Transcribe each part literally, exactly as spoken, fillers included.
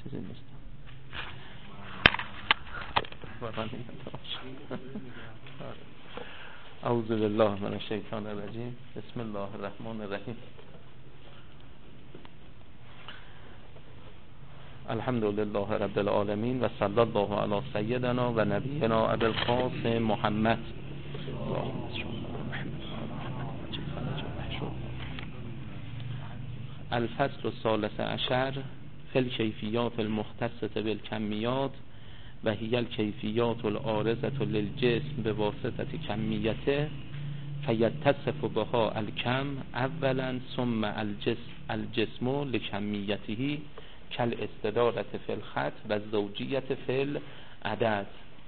چیزی نیست. اعوذ بالله من الشیطان الرجیم. بسم الله الرحمن الرحیم. الحمد لله رب العالمین و صلی الله علی سیدنا و نبینا ابی القاسم محمد. الفصل الثالث عشر فی الکیفیات المختصة بالکمیات و هی الکیفیات العارضة للجسم بواسطة کمیته فیتصف بها الکم اولا ثم الجسم الجسم لکمیته کالاستدارة فی الخط و زوجیت فی العدد.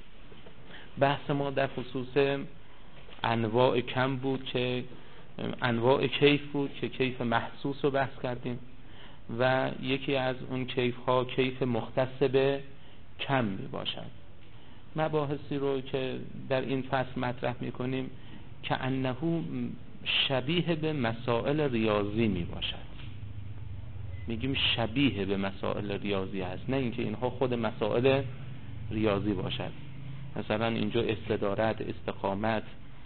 بحث ما در خصوص انواع کم بود که انواع کیف بود که کیف محسوس رو بحث کردیم و یکی از اون کیف ها کیف مختص به کم می باشد. مباحثی رو که در این فصل مطرح می کنیم که انه شبیه به مسائل ریاضی می باشد. میگیم شبیه به مسائل ریاضی هست، نه اینکه اینها خود مسائل ریاضی باشد. مثلا اینجا استدارت، استقامت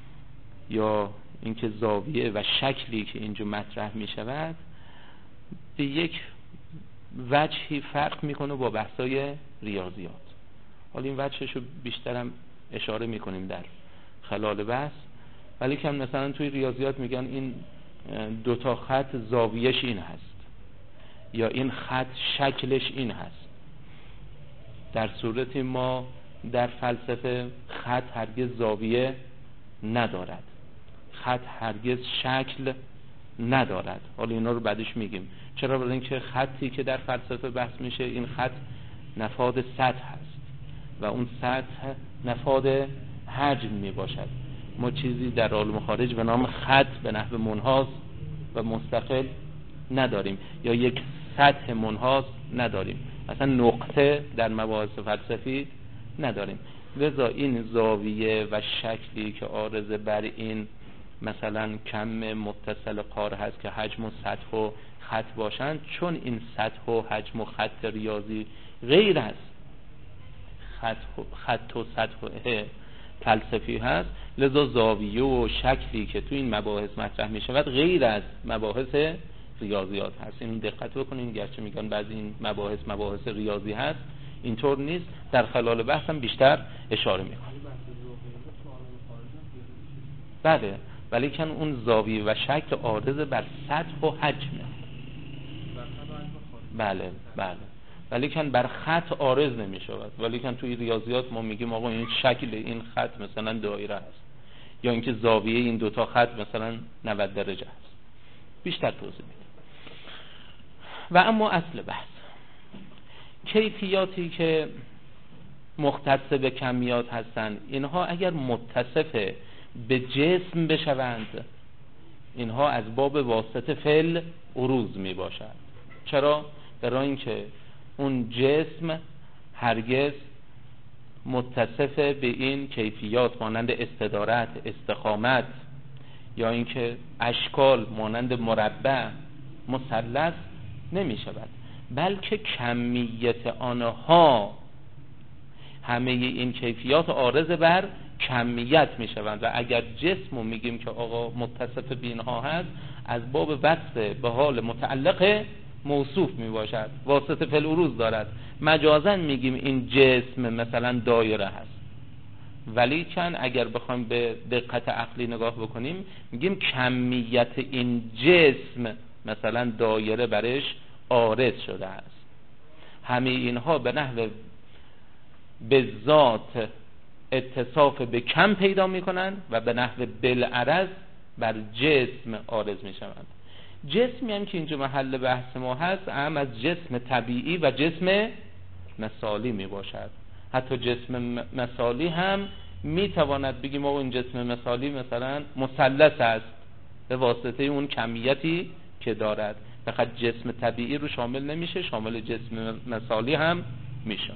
یا اینکه زاویه و شکلی که اینجا مطرح می شود به یک وجهی فرق میکنه با بحثای ریاضیات. حالا این وجهش رو بیشترم اشاره میکنیم در خلال بحث، ولی که مثلا توی ریاضیات میگن این دوتا خط زاویهش این هست یا این خط شکلش این هست. در صورتی ما در فلسفه خط هرگز زاویه ندارد، خط هرگز شکل ندارد. حالا اینا رو بعدش میگیم. چرا؟ برای اینکه خطی که در فلسفه بحث میشه این خط نفاذ سطح هست و اون سطح نفاذ حجم میباشد. ما چیزی در عالم خارج به نام خط به نحو منحاز و مستقل نداریم یا یک سطح منحاز نداریم. مثلا نقطه در مباحث فلسفی نداریم. لذا این زاویه و شکلی که عارضه بر این مثلا کم متصل قار هست که حجم و سطح و خط باشند، چون این سطح و حجم و خط ریاضی غیر از خط, خط و سطح فلسفی هست، لذا زاویه و شکلی که تو این مباحث مطرح می شود غیر از مباحث ریاضیات هست. این دقت بکنین، گرچه میگن بعضی این مباحث مباحث ریاضی هست، اینطور نیست. در خلال بحثم بیشتر اشاره میکنم. بله، ولی کن اون زاویه و شکل عارض بر سطح و حجمه. بله بله، ولی کن بر خط عارض نمی شود. ولی کن توی ریاضیات ما میگیم آقا این شکل این خط مثلا دایره هست یا اینکه زاویه این دوتا خط مثلا نود درجه هست. بیشتر توضیح میدم. و اما اصل بحث کیفیاتی که مختص به کمیات هستند، اینها اگر متصف به جسم بشوند اینها از باب واسطه فعل عروض می باشد. چرا؟ برای اینکه اون جسم هرگز متصف به این کیفیات مانند استدارت، استقامت یا اینکه اشکال مانند مربع، مثلث نمی شود، بلکه کمیت آنها همه این کیفیات عارض بر کمیت می شوند. و اگر جسم رو میگیم که آقا متصف به اینها هست، از باب وصف به حال متعلق موصوف می باشد، واسطه فی العروض دارد. مجازا میگیم این جسم مثلا دایره هست، ولی چند اگر بخوایم به دقت عقلی نگاه بکنیم میگیم کمیت این جسم مثلا دایره برش عارض شده است. همه اینها به نحو به ذات اتصاف به کم پیدا میکنند و به نحو بالعرض بر جسم عارض میشوند. جسمی هم که اینجا محل بحث ما هست هم از جسم طبیعی و جسم مثالی می باشد. حتی جسم مثالی هم می تواند بگیم آقا این جسم مثالی مثلا مثلث است به واسطه اون کمیتی که دارد. فقط جسم طبیعی رو شامل نمیشه، شامل جسم مثالی هم میشه.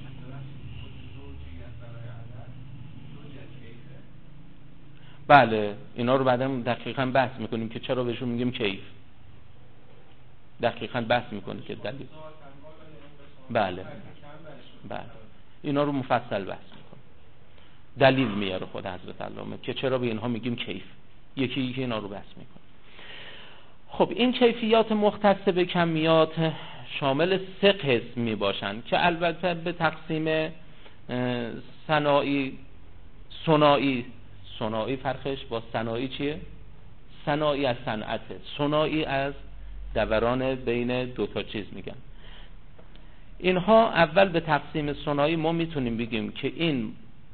بله، اینا رو بعدا دقیقاً بحث میکنیم که چرا بهشون میگیم کیف. دقیقاً بحث میکنیم که دلیل. بله بله اینا رو مفصل بحث میکنه، دلیل میاره خود حضرت علامه که چرا به اینها میگیم کیف، یکی یکی اینا رو بحث میکنه. خب این کیفیات مختص به کمیات شامل سه قسم می باشند که البته به تقسیم صناعی صناعی صناعی فرقش با صناعی چیه؟ صناعی از صنعته، صناعی از دوران بین دو تا چیز میگن. اینها اول به تقسیم صناعی ما میتونیم بگیم که این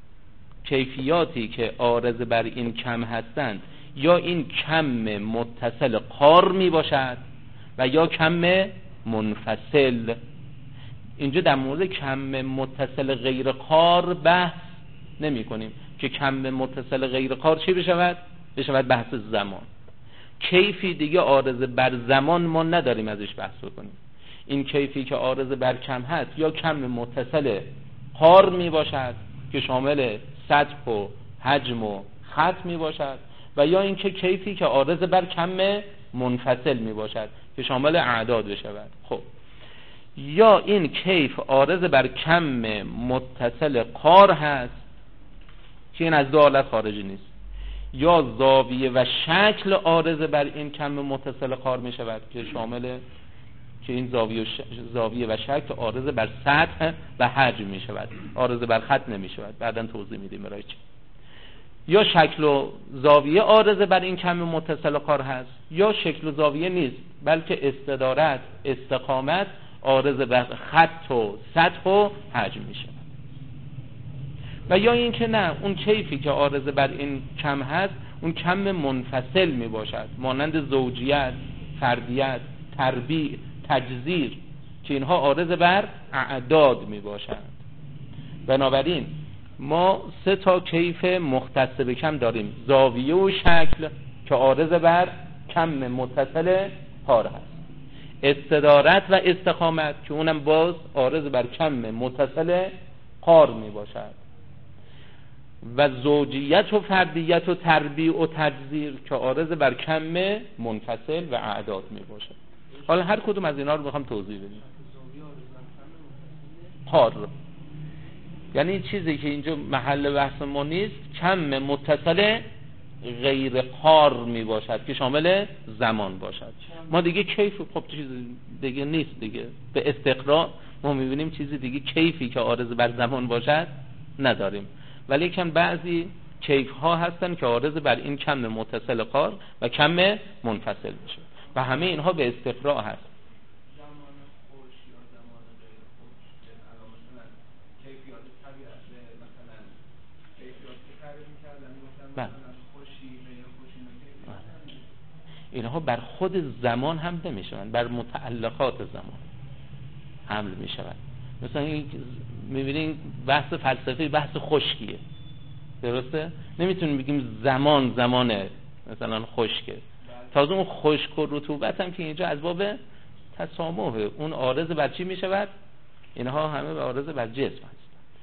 کیفیاتی که عارض بر این کم هستند یا این کم متصل قار می باشد و یا کم منفصل. اینجا در مورد کم متصل غیر قار بحث نمی کنیم که کم متصل غیر قار چی بشود؟ بشود بحث زمان. کیفی دیگه عارض بر زمان ما نداریم ازش بحث کنیم. این کیفی که عارض بر کم هست یا کم متصل قار می باشد که شامل سطح و حجم و خط می باشد و یا اینکه کیفی که عارض بر کم منفصل می باشد که شامل اعداد بشود. خب یا این کیف عارض بر کم متصل قار هست که این از دو حالت خارجی نیست، یا زاویه و شکل عارض بر این کم متصل قار می شود که شامل که این زاویه و, ش... زاویه و شکل عارض بر سطح و حجم می شود، عارض بر خط نمی شود، بعداً توضیح میدیم برای چی. یا شکل و زاویه عارض بر این کم متصل قار هست یا شکل و زاویه نیست بلکه استدارت استقامت عارض بر خط و سطح و حجم می شود. و یا این که نه، اون کیفی که عارض بر این کم هست اون کم منفصل می باشد، مانند زوجیت، فردیت، تربیع، تجزیر که اینها عارض بر اعداد می باشند. بنابراین ما سه تا کیف مختص به کم داریم: زاویه و شکل که عارض بر کم متصل قار هست، استدارت و استقامت که اونم باز عارض بر کم متصل قار می باشد، و زوجیت و فردیت و تربیع و تجزیر که عارض بر کم منفصل و اعداد می باشد. حالا هر کدوم از اینا رو میخوام توضیح بدیم. قار یعنی چیزی که اینجا محل بحث ما نیست، کم متصل غیر قار می باشد که شامل زمان باشد. ما دیگه کیف خب چیز دیگه نیست دیگه، به استقرا ما میبینیم چیزی دیگه کیفی که عارض بر زمان باشد نداریم، ولی کم بعضی کیف ها هستن که عارض بر این کم متصل قار و کم منفصل میشه و همه اینها به استقرا هست. بله. اینها بر خود زمان هم نمیشوند، بر متعلقات زمان حمل میشوند. مثلا میبینین بحث فلسفی بحث خشکیه، درسته؟ نمیتونیم بگیم زمان زمانه مثلا خشکه، تازه اون خشک و رطوبت هم که اینجا از باب تسامحه، اون عارض بر چی میشود؟ اینها همه به عارض بر جسم هست.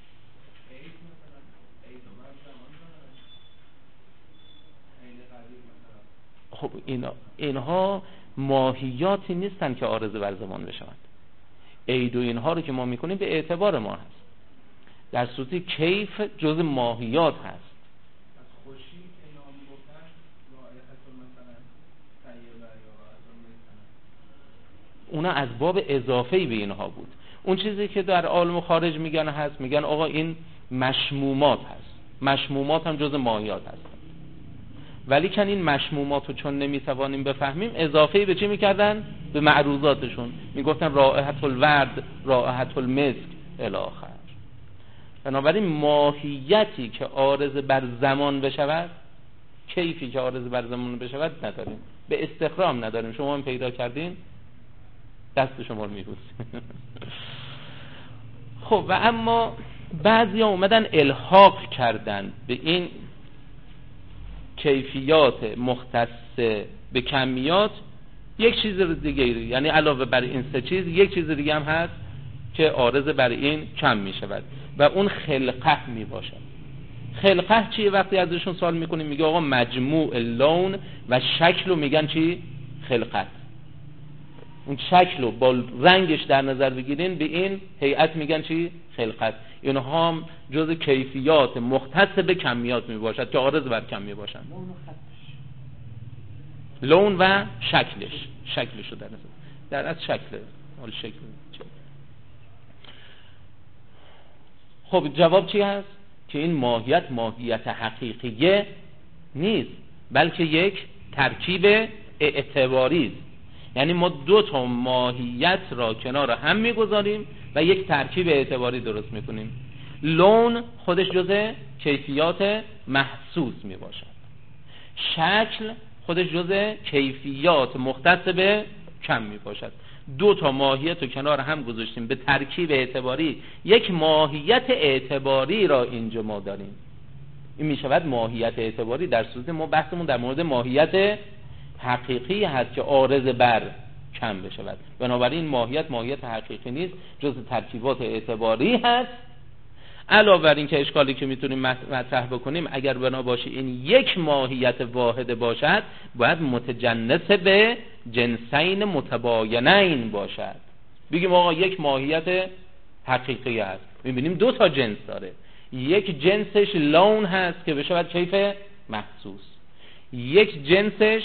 خب اینا اینها ماهیاتی نیستن که عارض بر زمان بشوند. عید و اینها رو که ما میکنیم به اعتبار ما هست، در صورتی کیف جز ماهیات هست. از خوشی که اینا میگفتن رائحت مثلا طیبه یا رائحت، اونا از باب اضافه‌ای به اینها بود. اون چیزی که در عالم خارج میگن هست، میگن آقا این مشمومات هست، مشمومات هم جز ماهیات هست، ولی کن این مشمومات رو چون نمیتوانیم بفهمیم اضافه‌ای به چی میکردن؟ به معروضاتشون میگفتن رائحت الورد، رائحت المسک الی آخر. بنابراین ماهیتی که عارض بر زمان بشود، کیفی که عارض بر زمان بشود نداریم، به استقرام نداریم. شما هم پیدا کردین دست شما رو میبوسیم. خب و اما بعضی ها اومدن الحاق کردن به این کیفیات مختص به کمیات یک چیز دیگه، یعنی علاوه بر این سه چیز یک چیز دیگه هم هست که عارض بر این کم می شود و اون خلقه می باشد. خلقه چیه؟ وقتی ازشون سوال میکنیم میگه آقا مجموع لون و شکل رو میگن چی؟ خلقت. اون شکل رو با رنگش در نظر بگیرین، به این هیئت میگن چی؟ خلقت. اینها هم جز کیفیات مختص به کمیات می باشد که عارض بر کم می باشند. لون و شکلش، شکلش رو در نظر در از شکل حال شکل. خب جواب چی هست؟ که این ماهیت ماهیت حقیقیه نیست، بلکه یک ترکیب اعتباری است. یعنی ما دو تا ماهیت را کنار هم میگذاریم و یک ترکیب اعتباری درست میکنیم. لون خودش جزء کیفیات محسوس میباشد، شکل خودش جزء کیفیات مختص به کم میباشد. دو تا ماهیت رو کنار هم گذاشتیم به ترکیب اعتباری، یک ماهیت اعتباری را اینجا ما داریم. این میشود ماهیت اعتباری. در صورت ما بحثمون در مورد ماهیت حقیقی هست که عارض بر کم بشود. بنابراین ماهیت ماهیت حقیقی نیست، جز ترکیبات اعتباری هست. علاوه بر این که اشکالی که میتونیم مطرح بکنیم، اگر بنا باشه این یک ماهیت واحد باشد، باید متجنس به جنسین متباینین باشد. بگیم آقا یک ماهیت حقیقی هست، میبینیم دو تا جنس داره. یک جنسش لون هست که بشود کیف محسوس، یک جنسش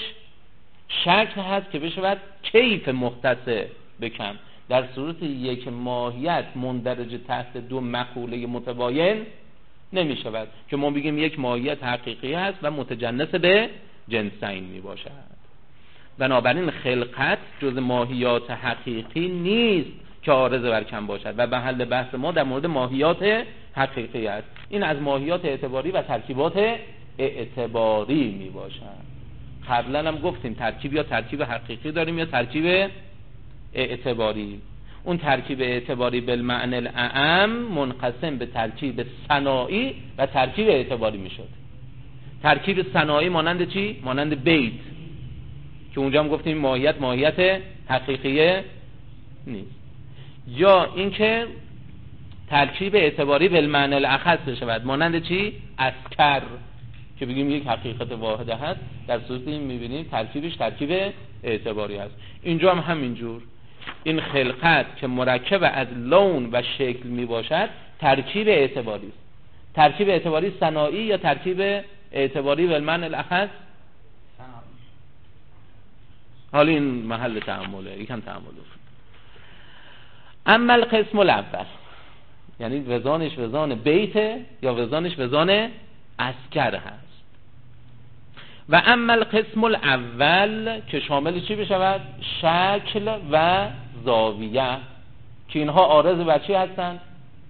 شکل هست که بشود کیف مختص به کم. در صورت یک ماهیت مندرج تحت دو مقوله متباین نمی شود که ما بگیم یک ماهیت حقیقی هست و متجنس به جنسین می باشد. بنابراین خلقت جز ماهیات حقیقی نیست که عارض بر کم باشد و محل بحث ما در مورد ماهیات حقیقی است. این از ماهیات اعتباری و ترکیبات اعتباری می باشد. قبلا هم گفتیم ترکیب یا ترکیب حقیقی داریم یا ترکیب اعتباری. اون ترکیب اعتباری بالمعنی الاعم منقسم به ترکیب ثنایی و ترکیب اعتباری میشد. ترکیب ثنایی مانند چی؟ مانند بیت که اونجا هم گفتیم ماهیت ماهیت حقیقیه نیست. یا اینکه ترکیب اعتباری بالمعنی الاخص بشود، مانند چی؟ اسکر که بگیم یک حقیقت واحده هست، در صورت این میبینیم ترکیبش ترکیب اعتباری هست. اینجا هم همینجور. این خلقت که مرکب از لون و شکل میباشد ترکیب اعتباری است. ترکیب اعتباری ثنایی یا ترکیب اعتباری بالمعنی الاخص؟ حالا این محل تأمله، یکم تأمل بکنید. اما القسم الاول، یعنی وزانش وزان بیت یا وزانش وزان اسکر هست. و اما القسم الاول که شامل چی بشود؟ شکل و زاویه، که اینها عارض بر چی هستند؟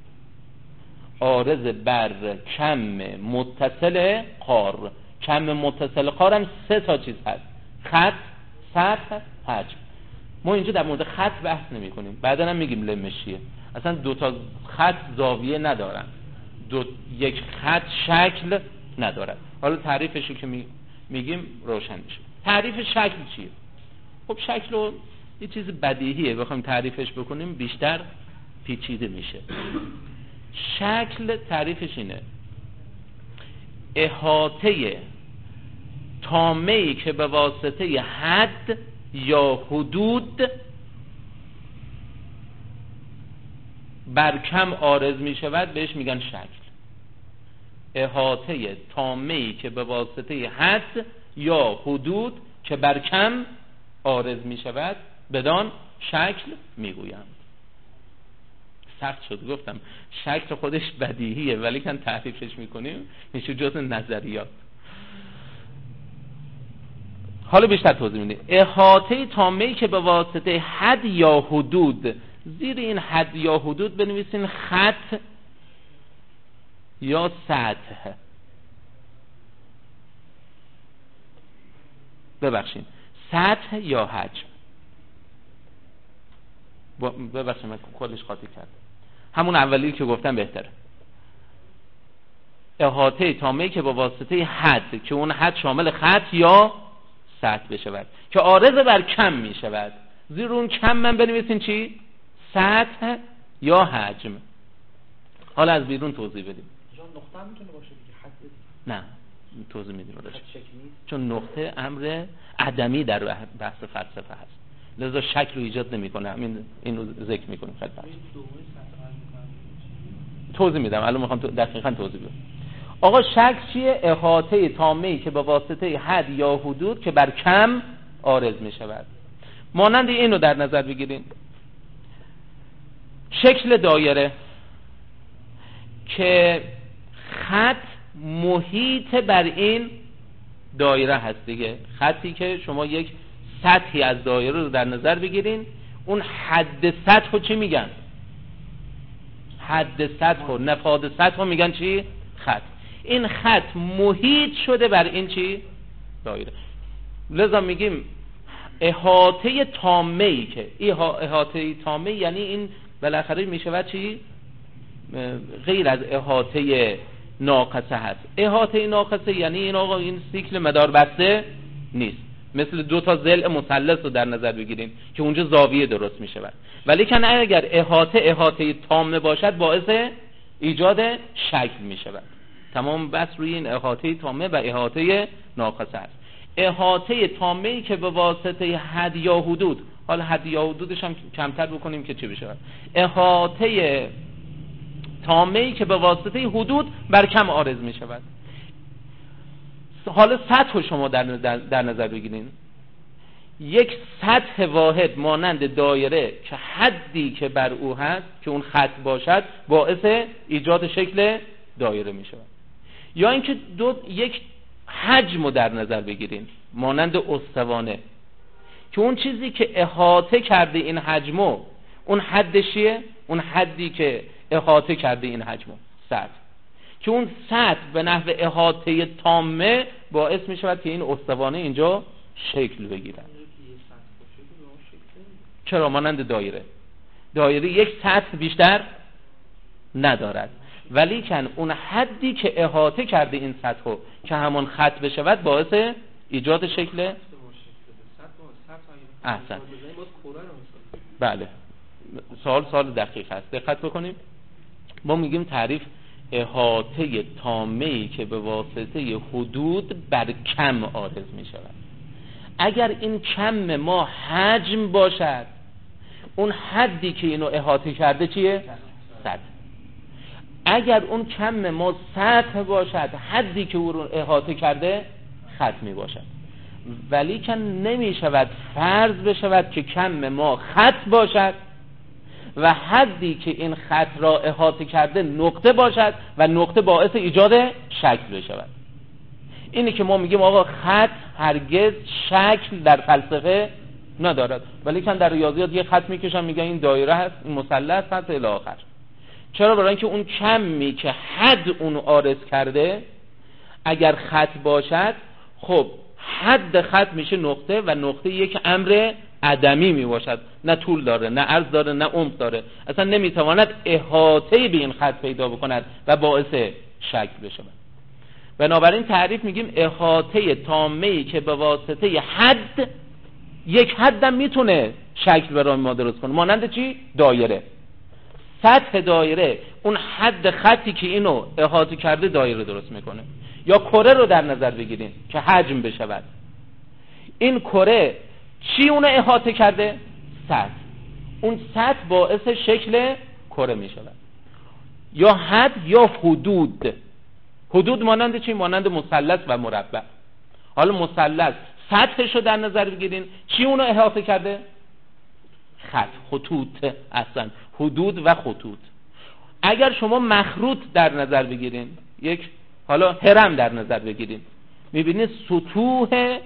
عارض بر کم متصل قار. کم متصل قار هم سه تا چیز هست: خط، سطح، حجم. ما اینجا در مورد خط بحث نمی کنیم، بعدا هم میگیم لمشیه. اصلا دو تا خط زاویه ندارن، دو یک خط شکل ندارد. حالا تعریفشو که می میگیم روشن میشه. تعریف شکل چیه؟ خب شکل رو یه چیز بدیهیه، بخوایم تعریفش بکنیم بیشتر پیچیده میشه. شکل تعریفش اینه: احاطه تامه‌ای که به واسطه حد یا حدود بر کم عارض میشود بهش میگن شکل. احاطه تامه‌ای که به واسطه حد یا حدود که بر کم عارض می شود بدان شکل میگویند. سخت شد گفتم شکل خودش بدیهیه ولی کن تعریفش میکنیم میشه جزء نظریات. حالا بیشتر توضیح میدیم. احاطه تامه‌ای که به واسطه حد یا حدود، زیر این حد یا حدود بنویسین خط یا سطح. ببخشید سطح یا حجم. ببخشید من کلش قاطی کردم. همون اولی که گفتم بهتره. احاطه تامه‌ای که با واسطه حد، که اون حد شامل خط یا سطح بشود که عارض بر کم می شود. زیر اون کم من بنویسین چی؟ سطح یا حجم. حالا از بیرون توضیح بدیم. نقطه هم میتونه باشه دیگه، حد نه توضیح میدیم. چون نقطه امر عدمی در بحث فلسفه هست. لذا شک رو ایجاد نمیکنه. همین اینو ذکر میکنیم خدمت. توضیح میدم الان، میخوام دقیقاً توضیح بدم. آقا شک چیه؟ احاطه تامه‌ای که به واسطه حد یا حدود که بر کم عارض میشود. مانند اینو در نظر بگیریم، شکل دایره که خط محیط بر این دایره هست دیگه، خطی که شما یک سطحی از دایره رو در نظر بگیرین، اون حد سطح رو چی میگن؟ حد سطح و نفاذ سطح رو میگن چی؟ خط. این خط محیط شده بر این چی؟ دایره. لذا میگیم احاطه تامه‌ای که احاطه تامه یعنی این بالاخره میشه چی؟ غیر از احاطه ناقصه هست. احاطه ناقصه یعنی این آقا این سیکل مدار بسته نیست، مثل دو تا ضلع مثلث رو در نظر بگیریم که اونجا زاویه درست میشه. ولی کن اگر احاطه احاطه تامه باشد باعث ایجاد شکل میشه. تمام بس روی این احاطه تامه و احاطه ناقصه است. احاطه تامه‌ای که به واسطه حد یا حدود، حالا حد یا حدودش هم کمتر بکنیم که چی بشه؟ احاطه تامه‌ای که به واسطه حدود بر کم عارض می شود. حالا سطح شما در, در نظر بگیرین، یک سطح واحد مانند دایره که حدی که بر او هست که اون خط باشد باعث ایجاد شکل دایره می شود. یا اینکه دو یک حجم رو در نظر بگیرین مانند استوانه که اون چیزی که احاطه کرده این حجمو، اون حدشیه، اون حدی که احاطه کرده این حجمو سطح، که اون سطح به نحو احاطه تامه باعث می شود که این استوانه اینجا شکل بگیرد. چرا؟ مانند دایره. دایره یک سطح بیشتر ندارد، ولی کن اون حدی که احاطه کرده این سطح که همون خط بشود باعث ایجاد شکل. احسن. بله، سوال سوال دقیق است، دقت بکنیم. ما میگیم تعریف احاطه تامه‌ای که به واسطه حدود بر کم عارض می شود. اگر این کم ما حجم باشد، اون حدی که اینو احاطه کرده چیه؟ سطح. اگر اون کم ما سطح باشد، حدی که او رو احاطه کرده خط می باشد. ولی که نمی شود فرض بشود که کم ما خط باشد و حدی که این خط را احاطه کرده نقطه باشد و نقطه باعث ایجاد شکل بشود. اینی که ما میگیم آقا خط هرگز شکل در فلسفه ندارد، ولی که در ریاضیات یه خط میکشن میگن این دایره هست، این مثلث هست الی آخر. چرا؟ برای اینکه اون کمی که حد اون عارض کرده اگر خط باشد، خب حد خط میشه نقطه و نقطه یک امر عدمی می باشد، نه طول داره، نه عرض داره، نه عمق داره، اصلا نمیتواند احاطه به این خط پیدا بکند و باعث شکل بشه. بنابراین تعریف میگیم احاطه تامه‌ای که به واسطه حد، یک حدم میتونه شکل برای ما درست کنه. مانند چی؟ دایره. سطح دایره اون حد خطی که اینو احاطه کرده دایره درست میکنه. یا کره رو در نظر بگیریم که حجم بشود. این کره چی اونو احاطه کرده؟ سطح. اون سطح باعث شکل کره می شود. یا حد یا حدود. حدود مانند چی؟ مانند مثلث و مربع. حالا مثلث سطحش رو در نظر بگیرین، چی اونو احاطه کرده؟ خط، خطوط. اصلا حدود و خطوط. اگر شما مخروط در نظر بگیرین، یک حالا هرم در نظر بگیرین، میبینید سطوح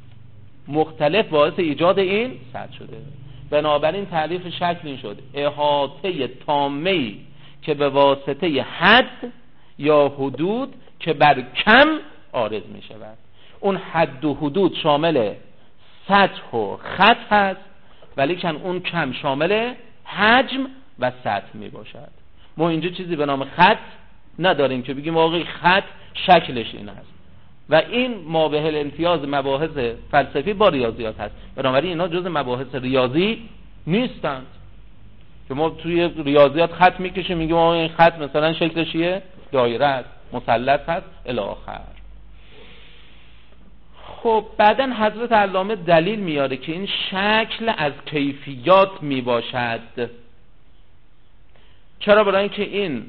مختلف باعث ایجاد این سطح شده. بنابراین تعریف شکل این شد احاطه تامه‌ای که به واسطه حد یا حدود که بر کم عارض می شود. اون حد و حدود شامل سطح و خط هست، ولی کن اون کم شامل حجم و سطح می باشد. ما اینجا چیزی به نام خط نداریم که بگیم واقعی خط شکلش این هست و این مابه الامتیاز مباحث فلسفی با ریاضیات هست. بنابراین اینا جز مباحث ریاضی نیستند که ما توی ریاضیات خط میکشیم میگیم آقا این خط مثلا شکلش چیه؟ دایره است، مثلث هست الی آخر. خب بعدن حضرت علامه دلیل میاره که این شکل از کیفیات می باشد. چرا؟ برای اینکه این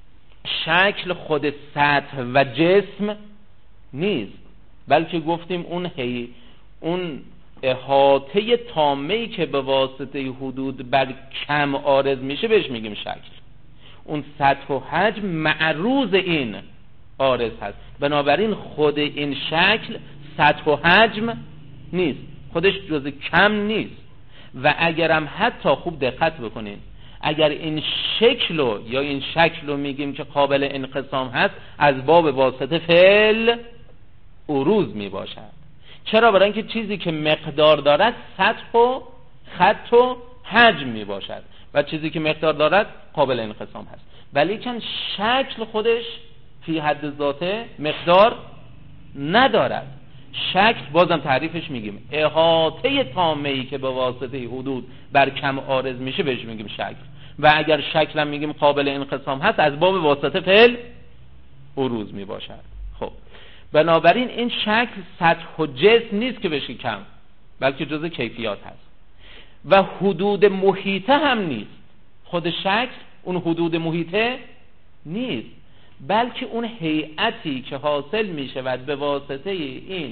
شکل خود سطح و جسم نیست، بلکه گفتیم اون هی اون احاطه تامه‌ای که به واسطه حدود بر کم عارض میشه بهش میگیم شکل. اون سطح و حجم معروض این عارض هست، بنابراین خود این شکل سطح و حجم نیست، خودش جز کم نیست. و اگرم حتی خوب دقت بکنین، اگر این شکلو یا این شکلو میگیم که قابل انقسام هست، از باب واسطه فعل عروض میباشد. چرا؟ برای اینکه چیزی که مقدار دارد سطح و خط و حجم میباشد و چیزی که مقدار دارد قابل انقسام هست. ولی چون شکل خودش فی حد ذاته مقدار ندارد. شکل بازم تعریفش میگیم احاطه تامه‌ای که به واسطه حدود بر کم عارض میشه بهش میگیم شکل. و اگر شکل هم میگیم قابل انقسام هست، از باب واسطه فعل عروض میباشد. خب بنابراین این شکل سطح و جسم نیست که بشه کم، بلکه جزء کیفیات هست. و حدود محیطه هم نیست. خود شکل اون حدود محیطه نیست، بلکه اون هیئتی که حاصل می شود به واسطه این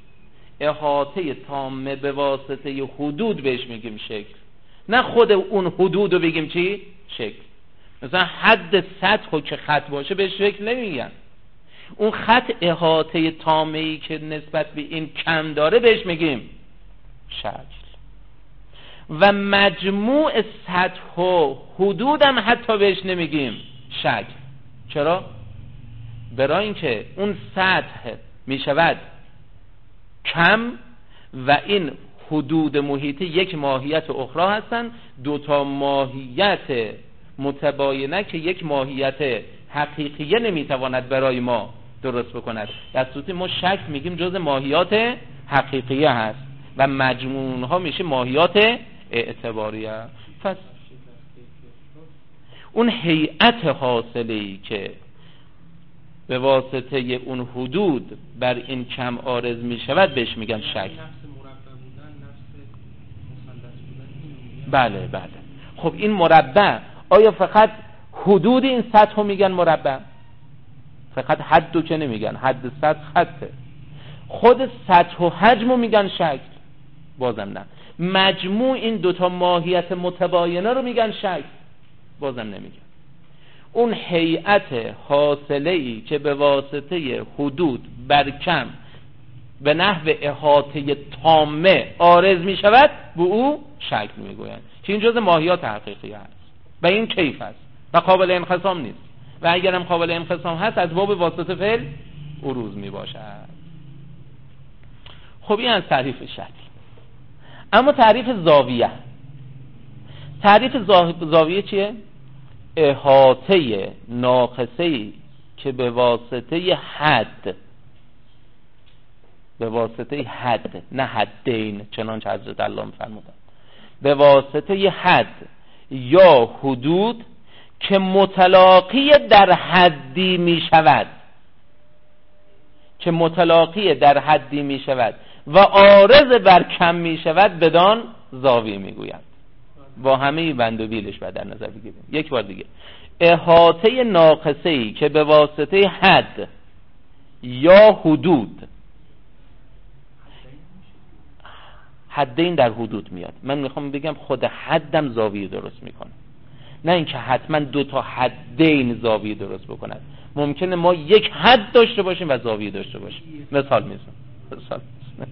احاطه تامه به واسطه حدود بهش میگیم شکل. نه خود اون حدود رو بگیم چی؟ شکل. مثلا حد سطح که خط باشه بهش شکل نمیگن. اون خط احاطه تامه‌ای که نسبت به این کم داره بهش میگیم شکل. و مجموع سطح و حدود هم حتی بهش نمیگیم شکل. چرا؟ برای اینکه اون سطح میشود کم و این حدود محیطی یک ماهیت اخرى هستن، دو تا ماهیت متباینه که یک ماهیت حقیقیه نمیتواند برای ما درست بکند. در صورتی ما شکل میگیم جز ماهیات حقیقیه هست و مجموع ها میشه ماهیات اعتباریه. پس اون هیئت حاصلی که به واسطه اون حدود بر این کم عارض میشود بهش میگن شکل. بله بله. خب این مربع، آیا فقط حدود این سطح رو میگن مربع؟ فقط حدو که نمیگن، حد سطح خطه. خود سطح و حجم رو میگن شکل؟ بازم نه. مجموع این دوتا ماهیت متباینه رو میگن شکل؟ بازم نمیگن. اون هیئت حاصله‌ای که به واسطه حدود بر کم به نحو احاطه تامه عارض می شود به او شکل می گویند که این جز ماهیات حقیقی هست و این کیف هست و قابل انقسام نیست. و اگر هم قابل انقسام هست از باب واسطه فعل عروض می باشد. خب این از تعریف شکل. اما تعریف زاویه. تعریف زاویه چیه؟ احاطه ناقصه‌ای که به واسطه حد، به واسطه حد نه حدین چنانچه حضرت علامه فرمودند، به واسطه حد یا حدود که متلاقی در حدی می شود، که متلاقی در حدی می شود و عارض بر کم می شود بدان زاویه می گویند. با همه بند و بیلش باید در نظر بگیریم. یک بار دیگه، احاطه ناقصه‌ای که به واسطه حد یا حدود، حدین در حدود میاد. من میخوام بگم خود حدم زاویه درست میکنه، نه اینکه حتما دو تا حدین زاویه درست بکنند. ممکنه ما یک حد داشته باشیم و زاویه داشته باشیم. مثال میزنم مثال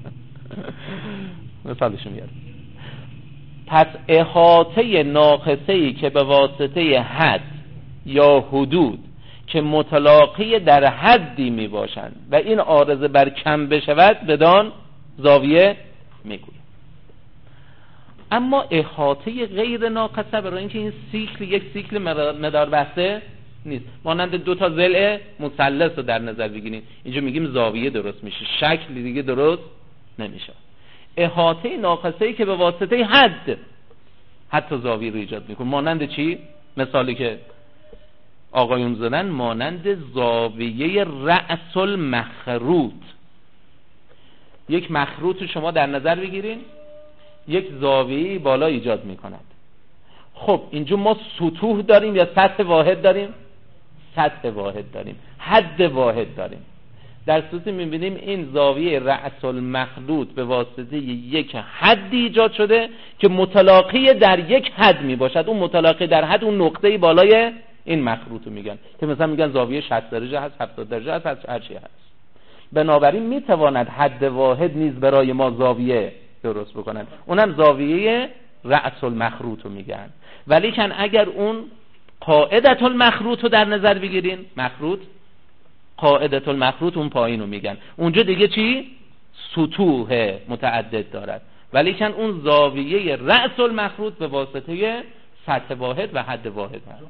مثالشو میارم. پس احاطه ناقصه‌ای که به واسطه حد یا حدود که متلاقی در حدی می باشند و این عارضه بر کم بشود بدان زاویه میگوید. اما احاطه غیر ناقصه، برای اینکه این سیکل یک سیکل مدار بسته نیست، مانند دو تا ضلع مثلث رو در نظر بگیرید، اینجا میگیم زاویه درست میشه، شکل دیگه درست نمیشه. احاطه ناقصه‌ای که به واسطه حد حتی زاویه رو ایجاد میکنه. مانند چی؟ مثالی که آقایون زدن، مانند زاویه رأس المخروط. یک مخروط شما در نظر بگیرین، یک زاویه بالا ایجاد میکند. خب اینجا ما سطوح داریم یا سطح واحد داریم؟ سطح واحد داریم، حد واحد داریم. در صورتی میبینیم این زاویه رأس المخلوط به واسطه یک حد ایجاد شده که متلاقی در یک حد میباشد. اون متلاقی در حد اون نقطه بالای این مخروط رو میگن که مثلا میگن زاویه شصت درجه هست، هفتاد درجه هست، هر چی هست. بنابراین میتواند حد واحد نیز برای ما زاویه درست بکنن، اونم زاویه رأس المخروط رو میگن. ولی کن اگر اون قاعدت المخروط رو در نظر بگیرین، مخروط قاعدت المخروط اون پایین رو میگن، اونجا دیگه چی؟ سطوح متعدد دارد. ولی کن اون زاویه رأس المخروط به واسطه سطح واحد و حد واحد هست.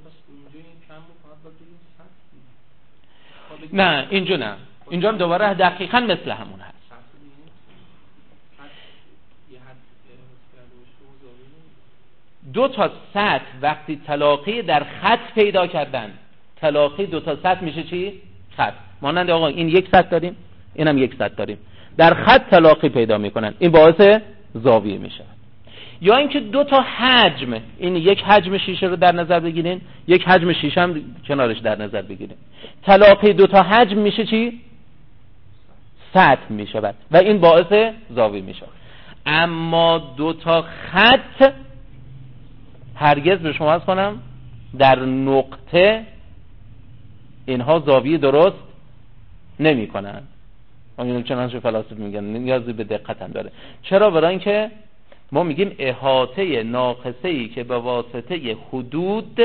نه اینجا نه، اینجا هم دوباره دقیقاً مثل همون هست. دو تا سطح وقتی تلاقی در خط پیدا کردن، تلاقی دو تا سطح میشه چی؟ خط. مانند آقا این یک سطح داریم، اینم یک سطح داریم، در خط تلاقی پیدا میکنن، این باعث زاویه میشه. یا اینکه دو تا حجم، این یک حجم شیشه رو در نظر بگیرین، یک حجم شیشه هم کنارش در نظر بگیرین، تلاقی دو تا حجم میشه چی؟ سطح میشه و این باعث زاویه میشه. اما دو تا خط هرگز به شما از کنم در نقطه اینها زاویه درست نمی کنن. اون چنانچه فلاسفه میگن نیازی به دقت هم داره. چرا؟ برای اینکه ما میگیم احاطه ناقصه‌ای که به واسطه حدود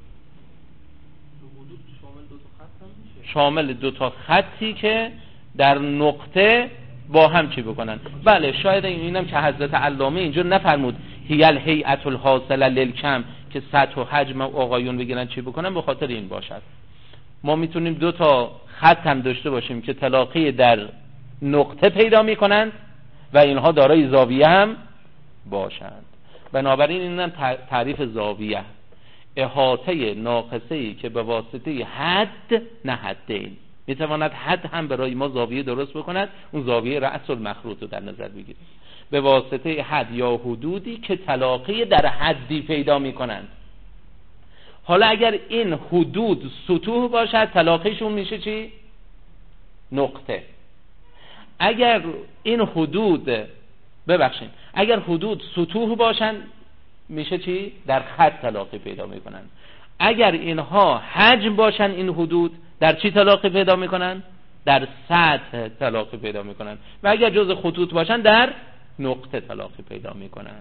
شامل دو تا خطی که در نقطه با هم چی بکنن. بله شاید اینم که حضرت علامه اینجا نفرمود هیل هیئت الحاصله للکم که سطح و حجم آقایون بگیرن چی بکنن، به خاطر این باشد. ما میتونیم دو تا خط هم داشته باشیم که تلاقی در نقطه پیدا میکنند و اینها دارای زاویه هم باشند. بنابراین اینم تعریف زاویه، احاطه ناقصه‌ای که به واسطه حد نه حدین میتواند حد هم برای ما زاویه درست بکند، اون زاویه رأس المخروط رو در نظر بگیریم، به واسطه حد یا حدودی که تلاقی در حدی پیدا میکنند. حالا اگر این حدود سطوح باشد تلاقیشون میشه چی؟ نقطه. اگر این حدود ببخشید اگر حدود سطوح باشن میشه چی؟ در خط تلاقی پیدا میکنن. اگر اینها حجم باشن این حدود در چی تلاقی پیدا میکنن؟ در سطح تلاقی پیدا میکنن. و اگر جز خطوط باشن در نقطه تلاقی پیدا میکنن.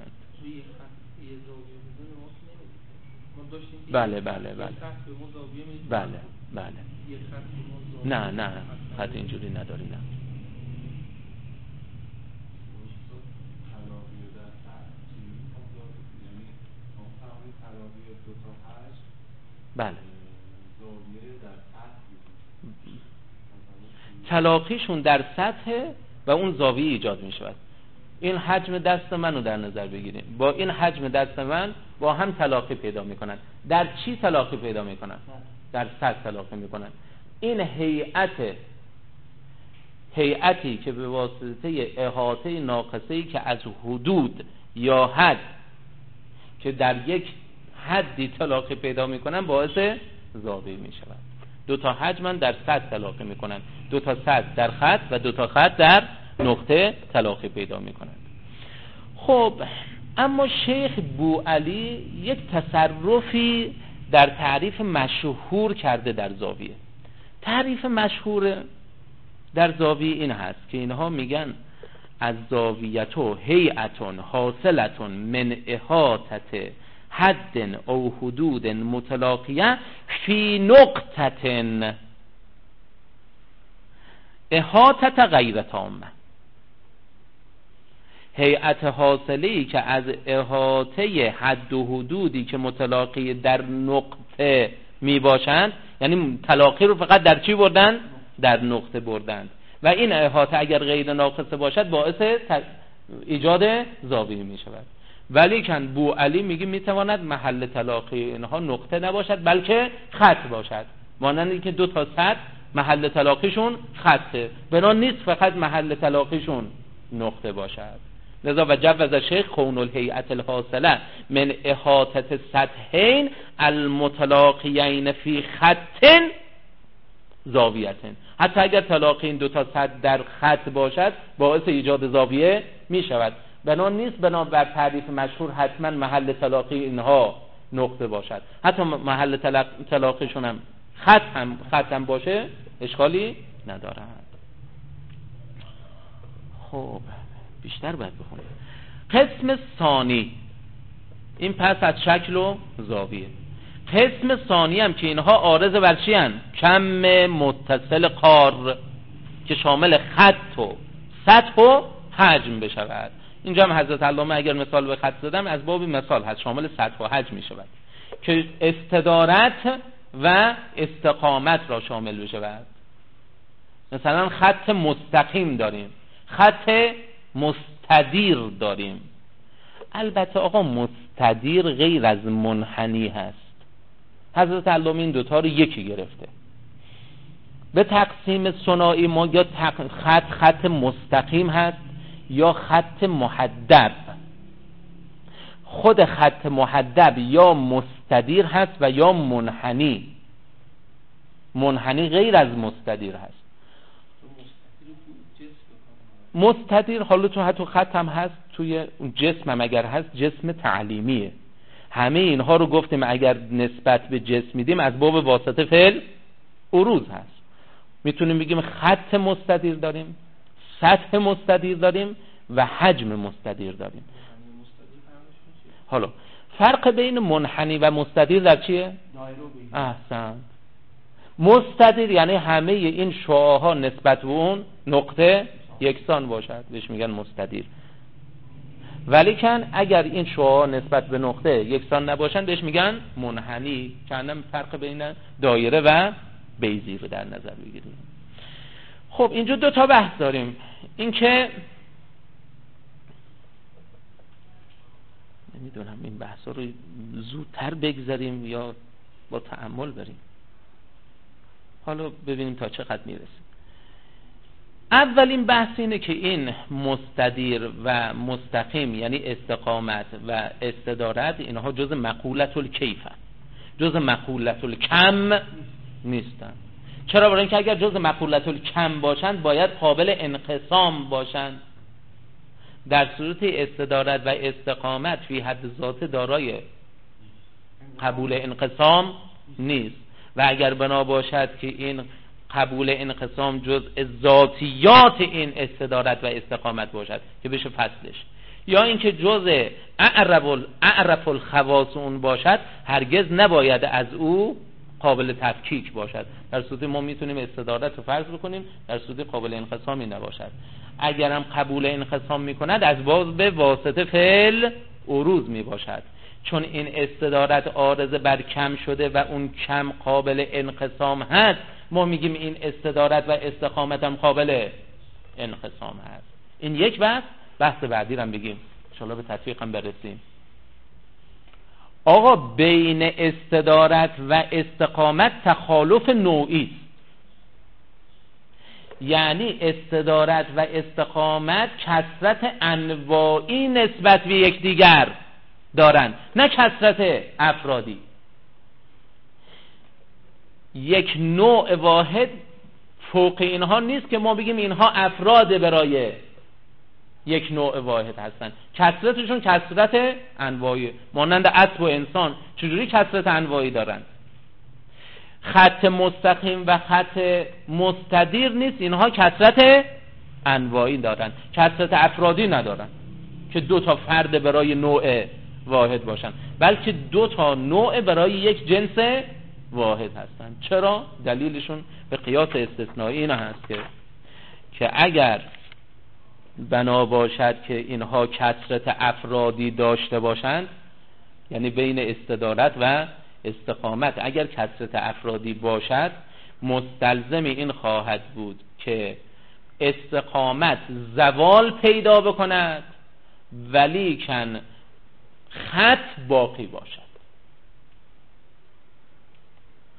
بله بله بله بله بله نه نه خط اینجوری نداری. نه بله تلاقیشون در سطح و اون زاویه ایجاد می شود. این حجم دست منو در نظر بگیریم، با این حجم دست من با هم تلاقی پیدا می کنن. در چی تلاقی پیدا می کنن؟ در سطح تلاقی می کنن. این هیئت هیئتی که به واسطه احاطه ناقصه‌ای که از حدود یا حد که در یک حدی تلاقی پیدا میکنن باعث زاویه میشود. دو تا حجمن در سطح تلاقی میکنن، دو تا سطح در خط و دو تا خط در نقطه تلاقی پیدا میکنن. خب اما شیخ بوعلی یک تصرفی در تعریف مشهور کرده در زاویه. تعریف مشهور در زاویه این هست که اینها میگن از زاویتو هیئتون حاصلتون من احاطه حد او حدود متلاقیه فی نقطه احاطت غیر تامه. هیئت حاصلی که از احاطه حد و حدودی که متلاقی در نقطه می باشند، یعنی تلاقی رو فقط در چی بردن؟ در نقطه بردند. و این احاطه اگر غیر ناقصه باشد باعث ایجاد زاویه می شود. ولی کن بوعلی میگه میتواند محل تلاقی اینها نقطه نباشد بلکه خط باشد. مانند اینکه دو تا سطح محل تلاقیشون خطه، بنا نیست فقط محل تلاقیشون نقطه باشد. لذا و جوز شیخ کون الهیئت الحاصله من احاطه سطحین المتلاقیین فی خط زاویتن. حتی اگر تلاقی این دو تا سطح در خط باشد باعث ایجاد زاویه می شود. بنا نیست بنا بر تعریف مشهور حتما محل تلاقی اینها نقطه باشد، حتی محل تلق... تلاقیشون هم خط هم خط هم باشه اشکالی ندارد. خب بیشتر باید بخونیم. قسم ثانی این پس از شکل و زاویه. قسم ثانی هم که اینها عارض بر چی هن؟ کم متصل قار که شامل خط و سطح و حجم بشود. اینجا هم حضرت علامه اگر مثال به خط زدم از باب مثال هست، شامل سطح و حجم می شود که استدارت و استقامت را شامل بشود. مثلا خط مستقیم داریم، خط مستدیر داریم. البته آقا مستدیر غیر از منحنی هست. حضرت علامه این دوتا رو یکی گرفته. به تقسیم ثنایی ما یا خط خط مستقیم هست یا خط محدب. خود خط محدب یا مستدیر هست و یا منحنی. منحنی غیر از مستدیر هست. مستدیر حالا تو حتی خط هم هست، توی جسم هم اگر هست جسم تعلیمیه. همه اینها رو گفتیم اگر نسبت به جسم میدیم از باب واسطه فعل عروض هست. میتونیم بگیم خط مستدیر داریم، سطح مستدیر داریم و حجم مستدیر داریم. حالا فرق بین منحنی و مستدیر در چیه؟ احسن. مستدیر یعنی همه این شعاع‌ها نسبت به اون نقطه یکسان باشد، بهش میگن مستدیر. ولیکن اگر این شعاع‌ها نسبت به نقطه یکسان نباشن بهش میگن منحنی. چندم فرق بین دایره و بیضی رو در نظر بگیریم. خب اینجا دو تا بحث داریم. این که نمیدونم این بحثا رو زودتر بگذاریم یا با تأمل بریم. حالا ببینیم تا چقدر میرسیم. اولین بحث اینه که این مستدیر و مستقیم یعنی استقامت و استدارت اینها جز مقولت الکیف هست، جز مقولت الکم نیستن. چرا؟ برای اینکه اگر جز مقولت الکم باشند باید قابل انقسام باشند. در صورت استدارت و استقامت فی حد ذات دارای قبول انقسام نیست و اگر بنا باشد که این قبول انقسام جز ذاتیات این استدارت و استقامت باشد که بشه فصلش، یا اینکه جز اعرف اعرف الخواص اون باشد هرگز نباید از او قابل تفکیک باشد. در صورت ما میتونیم استدارت رو فرض بکنیم، در صورت قابل انقسامی نباشد. اگرم قبول انقسام میکند از باز به واسطه فعل عروض میباشد، چون این استدارت عارض بر کم شده و اون کم قابل انقسام هست. ما میگیم این استدارت و استقامت هم قابل انقسام هست. این یک بحث. بحث بعدی رو هم بگیم انشاءالله به تطبیق هم برسیم. آقا بین استدارت و استقامت تخالف نوعی است. یعنی استدارت و استقامت کثرت انواعی نسبت به یکدیگر دارن، نه کثرت افرادی. یک نوع واحد فوق اینها نیست که ما بگیم اینها افراد برای یک نوع واحد هستن. کثرتشون کثرت انواعی، مانند اسب و انسان چجوری کثرت انواعی دارن. خط مستقیم و خط مستدیر نیست، اینها کثرت انواعی دارن، کثرت افرادی ندارن که دو تا فرد برای نوع واحد باشن، بلکه دو تا نوع برای یک جنس واحد هستن. چرا؟ دلیلشون به قیاس استثنایی این هست که که اگر بنا باشد که اینها کثرت افرادی داشته باشند، یعنی بین استدارت و استقامت اگر کثرت افرادی باشد، مستلزم این خواهد بود که استقامت زوال پیدا بکند ولیکن خط باقی باشد.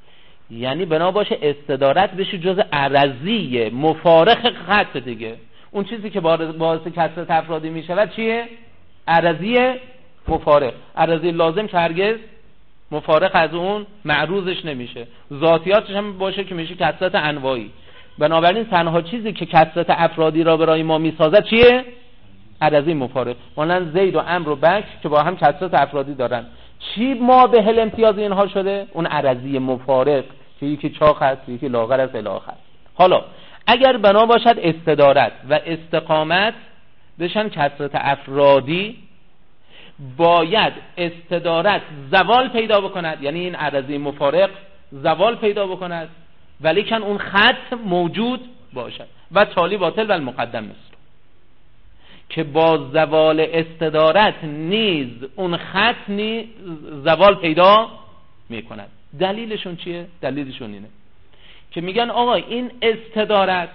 یعنی بنا باشه استدارت بشه جز عرضی مفارق خط دیگه. اون چیزی که باعث کسرت افرادی می شود چیه؟ عرضی مفارق. عرضی لازم که هرگز مفارق از اون معروضش نمیشه، ذاتیاتش هم باشه که میشه کسرت انواعی. بنابراین تنها چیزی که کسرت افرادی را برای ما میسازد چیه؟ عرضی مفارق. مانند زید و عمرو و بکر که با هم کسرت افرادی دارن، چی ما به هل امتیاز اینها شده؟ اون عرضی مفارق که یکی چاق هست یکی لاغر است الی آخر. حالا اگر بنا باشد استدارت و استقامت بشن کسرت افرادی، باید استدارت زوال پیدا بکند، یعنی این عرضی مفارق زوال پیدا بکند، ولیکن اون خط موجود باشد. و تالی باطل و المقدم مثل که با زوال استدارت نیز اون خط نیز زوال پیدا میکند. دلیلشون چیه؟ دلیلشون اینه که میگن آقا این استدارت،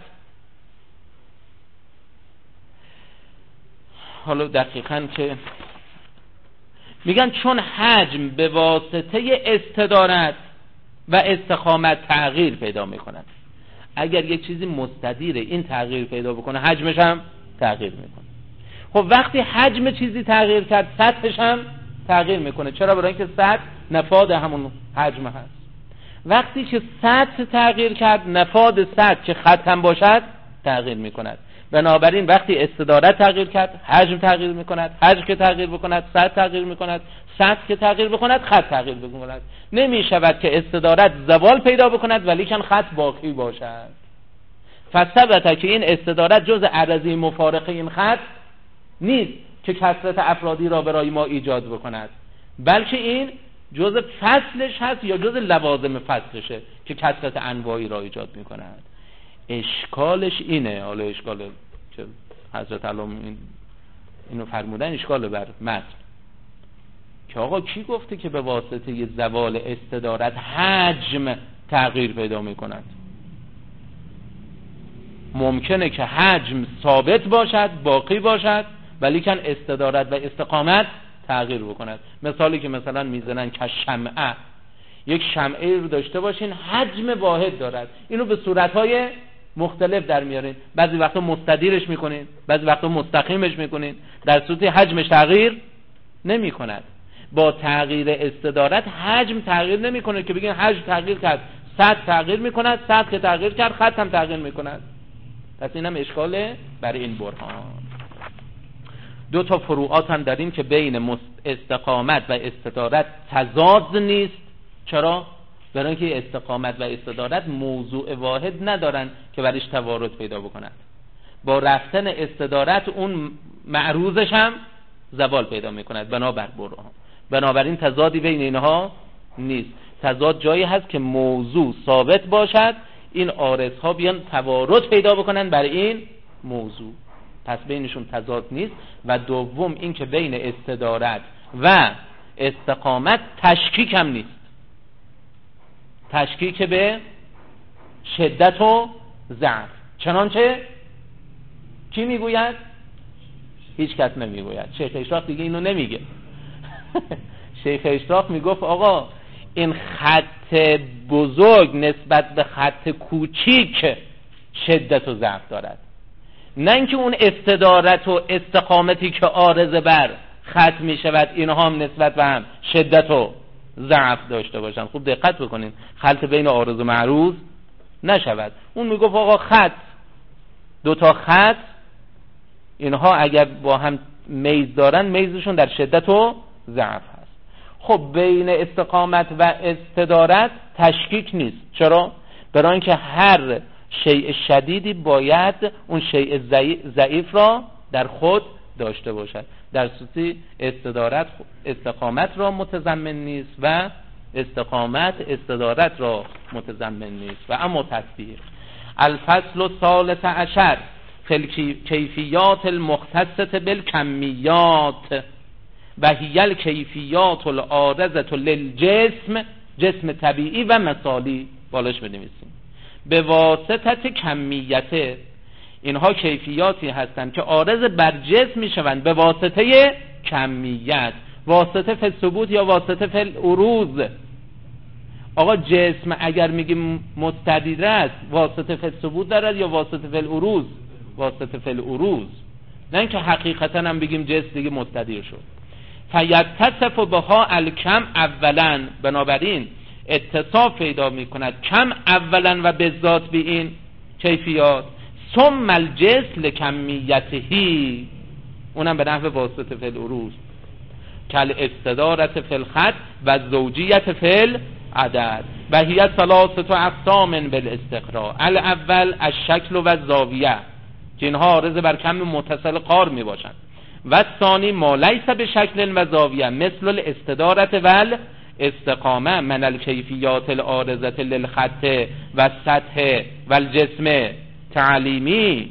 حالا دقیقاً که میگن چون حجم به واسطه استدارت و استقامت تغییر پیدا میکنن. اگر یک چیزی مستدیره این تغییر پیدا بکنه، حجمش هم تغییر میکنه. خب وقتی حجم چیزی تغییر کرد، سطحش هم تغییر میکنه. چرا؟ برای اینکه سطح نفاد همون حجم هست. وقتی که سطح تغییر کرد، نفاد سطح که خط هم باشد تغییر میکند. بنابراین وقتی استدارت تغییر کرد، حجم تغییر میکند، حجم که تغییر بکند سطح تغییر میکند، سطح که تغییر بکند خط تغییر بکند. نمیشود که استدارت زوال پیدا بکند ولیکن خط باقی باشد. فثبت که این استدارت جز عرضی مفارقه این خط نیست که کسرت افرادی را برای ما ایجاد بکند، بلکه این جز فصلش هست یا جز لوازم فصلشه که کسرت انواعی را ایجاد میکند. اشکالش اینه، حالا اشکال که حضرت علام این اینو فرمودن، اشکال بر متن که آقا کی گفته که به واسطه زوال استدارت حجم تغییر پیدا میکند؟ ممکنه که حجم ثابت باشد، باقی باشد، ولیکن استدارت و استقامت تغییر بکند. مثالی که مثلا میزنن که شمعه، یک شمعه رو داشته باشین حجم واحد دارد، اینو به صورتهای مختلف در میارین، بعضی وقتا مستدیرش میکنین، بعضی وقتا مستقیمش میکنین، در صورتی حجمش تغییر نمی کند. با تغییر استدارت حجم تغییر نمی کنه که بگین حجم تغییر کرد سطح تغییر میکند، سطح که تغییر کرد خط هم تغییر میکند. پس اینم اشکاله برای این برهان. دو تا فروعات هم داریم که بین استقامت و استدارت تضاد نیست. چرا؟ برای اینکه استقامت و استدارت موضوع واحد ندارن که برایش توارد پیدا بکنند. با رفتن استدارت اون معروضش هم زوال پیدا میکند بنابر برهان. بنابراین تضادی بین اینها نیست. تضاد جایی هست که موضوع ثابت باشد، این عارضها بیان توارد پیدا بکنن برای این موضوع، پس بینشون تضاد نیست. و دوم این که بین استدارت و استقامت تشکیک هم نیست. تشکیک به شدت و ضعف، چنانچه کی میگوید؟ هیچ کس نمیگوید. شیخ اشراق دیگه اینو نمیگه. شیخ اشراق میگفت آقا این خط بزرگ نسبت به خط کوچیک شدت و ضعف دارد، نه اینکه اون استدارت و استقامتی که عارض بر خط میشود اینها هم نسبت به هم شدت و ضعف داشته باشن. خوب دقت بکنین خلط بین عارض و معروض نشود. اون میگفت آقا خط، دو تا خط اینها اگر با هم میز دارن میزشون در شدت و ضعف هست. خب بین استقامت و استدارت تشکیک نیست. چرا؟ برای اینکه هر شیء شدیدی باید اون شیء ضعیف را در خود داشته باشد. در صورتی استدارت استقامت را متضمن نیست و استقامت استدارت را متضمن نیست. و اما تطبیق الفصل الثالث عشر فی کیفیات المختصة بالکمیات و هی الکیفیات العارضة للجسم، جسم طبیعی و مثالی. بالاش بنویسیم به واسطت کمیته. اینها کیفیاتی هستند که عارض بر جسم میشوند به واسطه کمیت، واسطه فی ثبوت یا واسطه فی العروض. آقا جسم اگر میگیم مستدیر است واسطه فی ثبوت دارد یا واسطه فی العروض؟ واسطه فی العروض، نه اینکه حقیقتا هم بگیم جنس دیگه مستدیر شد. فیتصف بها الکم اولا، بنابراین اتصاف پیدا می کند کم اولا و به ذات به این کیفیات، ثم الجنس لکمیتهی، اونم به نحو واسطه فی العروض، کل استدارت فی الخط و زوجیت فی العدد و هی ثلاثه اقسام بالاستقراء. الاول الشکل و الزاویه که اینها عارض بر کم متصل قار می باشند، و ثانی ما لیس به شکل و زاویه مثل الاستدارت و الاستقامه من الکیفیات العارضه للخط و السطح و الجسم تعلیمی،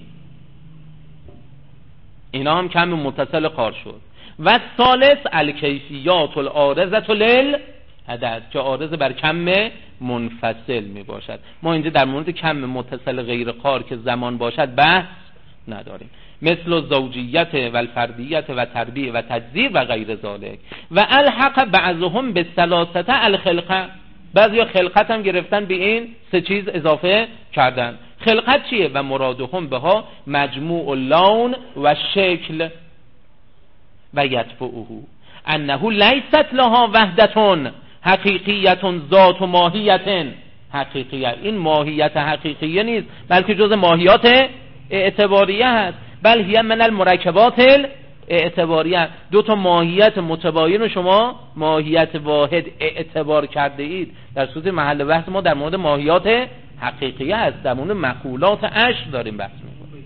اینا هم کم متصل قار شد. و ثالث الکیفیات العارضه للعدد که عارض بر کم منفصل می باشد. ما اینجا در مورد کم متصل غیر قار که زمان باشد بحث نداریم، مثل زوجیت و الفردیت و تربیع و تجزیه و غیر ذالک. و الحق بعضهم به ثلاثه الخلقه، بعضی خلقت هم گرفتن به این سه چیز اضافه کردن. خلقت چیه؟ و مرادهم بها مجموع اللون و شکل و یدفعه انه لیست لها وحدتون حقیقیتون ذات و ماهیت حقیقیه. این ماهیت حقیقیه نیست بلکه جز ماهیات اعتباریه هست. بل هی من المرکبات اعتباریه، دو تا ماهیت متباین و شما ماهیت واحد اعتبار کرده اید، در صورت محل بحث ما در مورد ماهیات حقیقیه است، در مورد مقولات عشر داریم بحث میکنیم.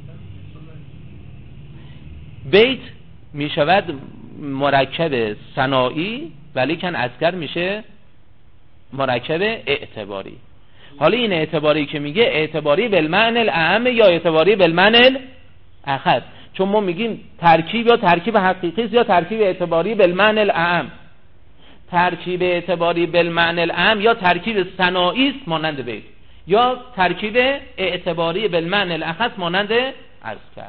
بیت می شود مرکب صناعی ولیکن اذکر میشه مرکب اعتباری. حالا این اعتباری که میگه اعتباری بالمعنی الاعم یا اعتباری بالمعنی الاخص؟ چون ما میگیم ترکیب یا ترکیب حقیقی است یا ترکیب اعتباری بالمعنی الاعم. ترکیب اعتباری بالمعنی الاعم یا ترکیب صناعی است مانند بیت، یا ترکیب اعتباری بالمعنی الاخص مانند اذکر.